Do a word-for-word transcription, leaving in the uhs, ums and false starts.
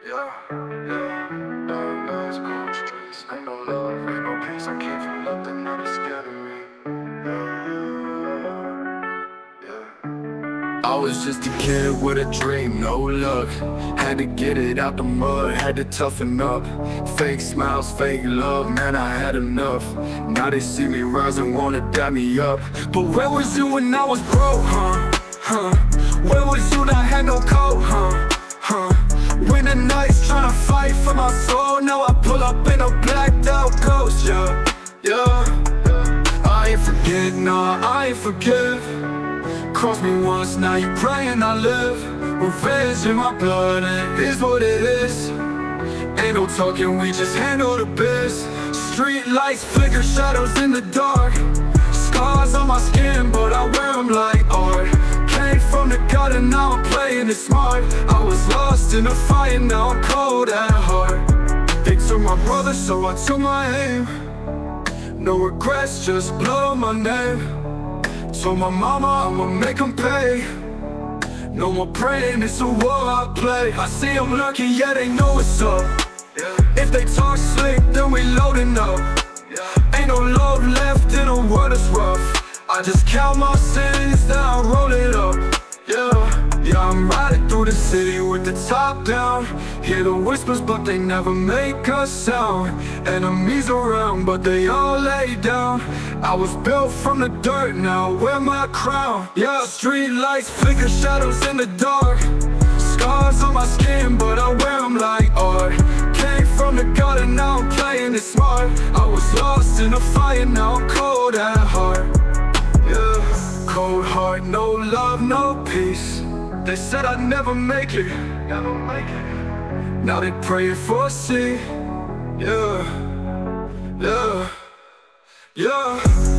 Yeah, yeah, dark nights, cold streets. Ain't no love, ain't no peace. I came from nothing, now they scared of me. Yeah, yeah. I was just a kid with a dream, no luck. Had to get it out the mud, had to toughen up. Fake smiles, fake love, man, I had enough. Now they see me rise and wanna dab me up. But where was you when I was broke, huh? Huh? Where was you when I had no coat, huh? Huh? Winter nights tryna fight for my soul. Now I pull up in a blacked out ghost, yeah, yeah. I ain't forget, nah, I ain't forgive. Cross me once, now you praying I live. Revenge in my blood, and it is what it is. Ain't no talking, we just handle the biz. Street lights flicker, shadows in the dark. Scars on my skin, but I wear them like art. Came from the gutter, now I'm playing it smart. I was lost in the fire, now I'm cold at heart. They took my brother, so I took my aim. No regrets, just blood on my name. Told my mama I'ma make them pay. No more praying, it's a war I play. I see them lurking, yeah, they know what's up. If they talk slick, then we loading up. Ain't no love left in a world that's rough. I just count my sins, then I roll it up. Yeah, yeah, I'm riding through the city with the top down. Hear the whispers, but they never make a sound. Enemies around, but they all lay down. I was built from the dirt, now wear my crown. Yeah, street lights flicker, shadows in the dark. Scars on my skin, but I wear them like art. Came from the gutter, now I'm playing it smart. I was lost in the fire, now I'm cold at heart. Yeah, cold heart, no love, no peace. They said I'd never make it, never make it. Now they praying for a sea. Yeah, yeah, yeah.